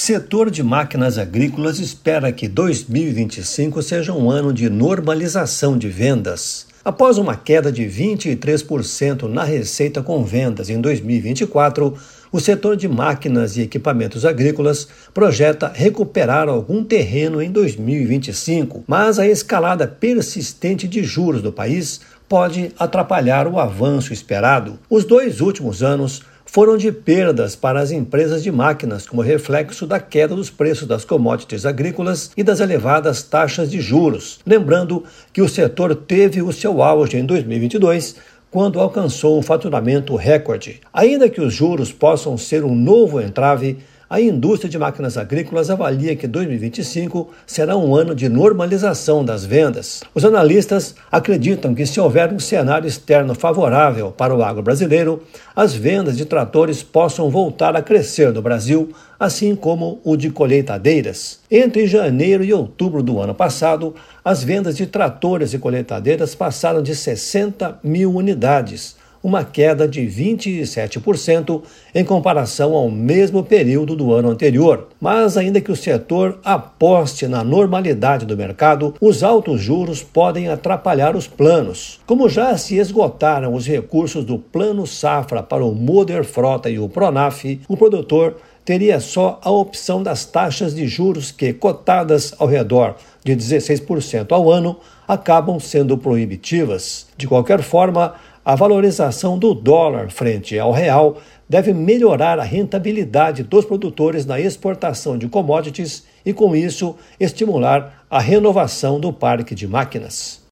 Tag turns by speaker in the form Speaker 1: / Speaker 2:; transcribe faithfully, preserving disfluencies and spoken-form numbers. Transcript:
Speaker 1: Setor de máquinas agrícolas espera que dois mil e vinte e cinco seja um ano de normalização de vendas. Após uma queda de vinte e três por cento na receita com vendas em dois mil e vinte e quatro, o setor de máquinas e equipamentos agrícolas projeta recuperar algum terreno em dois mil e vinte e cinco, mas a escalada persistente de juros do país pode atrapalhar o avanço esperado. Os dois últimos anos foram de perdas para as empresas de máquinas como reflexo da queda dos preços das commodities agrícolas e das elevadas taxas de juros. Lembrando que o setor teve o seu auge em dois mil e vinte e dois, quando alcançou um faturamento recorde. Ainda que os juros possam ser um novo entrave, a indústria de máquinas agrícolas avalia que dois mil e vinte e cinco será um ano de normalização das vendas. Os analistas acreditam que, se houver um cenário externo favorável para o agro brasileiro, as vendas de tratores possam voltar a crescer no Brasil, assim como o de colheitadeiras. Entre janeiro e outubro do ano passado, as vendas de tratores e colheitadeiras passaram de sessenta mil unidades, uma queda de vinte e sete por cento em comparação ao mesmo período do ano anterior. Mas ainda que o setor aposte na normalidade do mercado, os altos juros podem atrapalhar os planos. Como já se esgotaram os recursos do Plano Safra para o Moder Frota e o Pronaf, o produtor teria só a opção das taxas de juros que, cotadas ao redor de dezesseis por cento ao ano, acabam sendo proibitivas. De qualquer forma, a valorização do dólar frente ao real deve melhorar a rentabilidade dos produtores na exportação de commodities e, com isso, estimular a renovação do parque de máquinas.